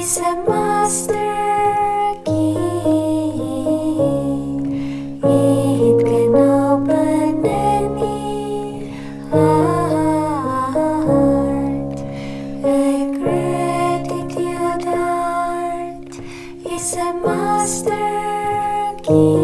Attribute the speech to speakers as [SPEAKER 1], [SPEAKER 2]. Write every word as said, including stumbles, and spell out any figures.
[SPEAKER 1] is a master key. It can open any heart. A gratitude heart is a master key.